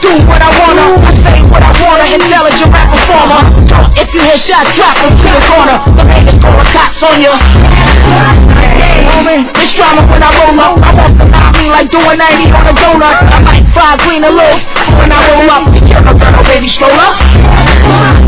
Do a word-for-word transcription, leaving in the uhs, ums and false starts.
do what I wanna, I say what I wanna, intelligent rap performer. If you hear shots, drop them to the corner. The haters throwing cops on you. It's drama when I roll up. I want the lobby like doing ninety on a donut. I might fry green a little when I roll up. You're a baby stroller.